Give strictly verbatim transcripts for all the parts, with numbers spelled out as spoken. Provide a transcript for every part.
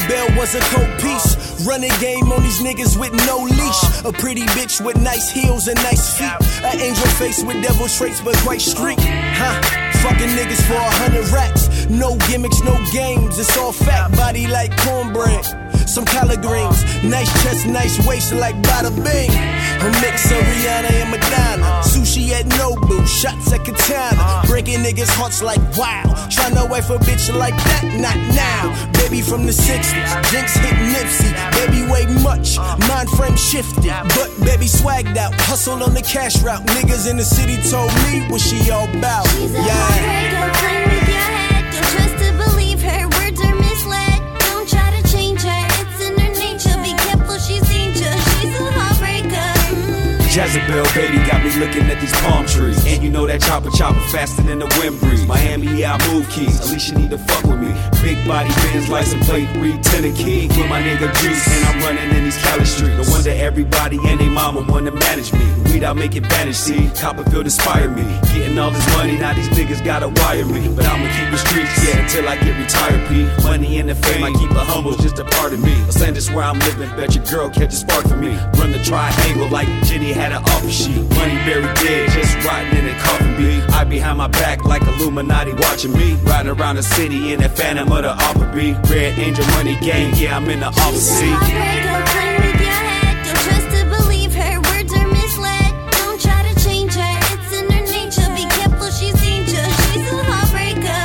Jezebel was a cold piece. Running game on these niggas with no leash. A pretty bitch with nice heels and nice feet. An angel face with devil traits but quite street. Huh? Fucking niggas for a hundred racks. No gimmicks, no games. It's all fat body like cornbread. Some collard greens. Nice chest, nice waist like bada bing. A mix of Rihanna and Madonna. Sushi at Nobu, shots at Katana. Breaking niggas' hearts like wow. Tryna wife a bitch like that, not now. Baby from the sixties, Jinx hit Nipsey. Baby way much, mind frame shifted. But baby swagged out, hustle on the cash route. Niggas in the city told me what she all about. She's a yeah. heartbreaker, playing with your head. Don't trust to believe her words are misled. Don't try to change her, it's in her nature. Be careful, she's dangerous. She's a heartbreaker. Jezebel, baby, got me looking at these palm trees. And you know that chopper chopper faster than the wind breeze. Miami, yeah, I move keys. At least you need to fuck with me. Big body Benz, license plate, read tenor key. With my nigga Juice, and I'm running in these Cali streets. No wonder everybody and they mama wanna manage me. Weed out, make it vanish, see. Copperfield inspire me. Getting all this money, now these niggas gotta wire me. But I'ma keep the streets, yeah, until I get retired, P. Money and the fame, I keep it humble, just a part of me. Los Angeles where I'm living, bet your girl catch a spark for me. Run the triangle like Jenny had an offer sheet. Money buried dead, just rotting in a coffin beat. I behind my back like Illuminati watching me. Riding around the city in that phantom of the opera beat. Red Angel Money Gang, yeah, I'm in the office seat. She's a heartbreaker, playing with your head. Don't trust to believe her words are misled. Don't try to change her, it's in her nature. Be careful, she's dangerous. She's a heartbreaker.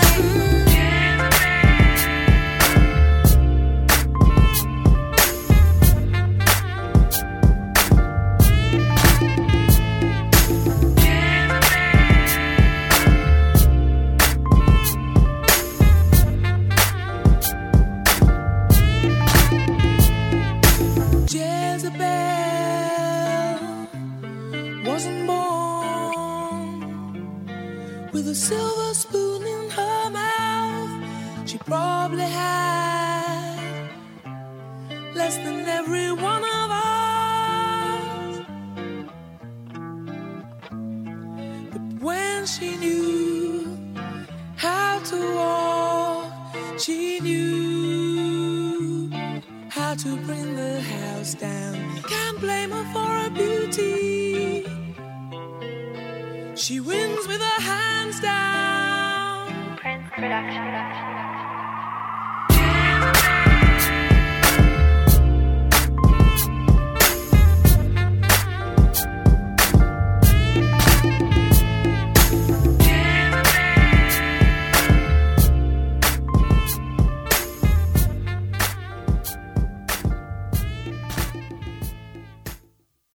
Wasn't born with a silver spoon in her mouth. She probably had less than every one of us. But when she knew how to walk, she knew how to bring the house down. Can't blame her for her beauty. She wins with her hands down. Prince Production.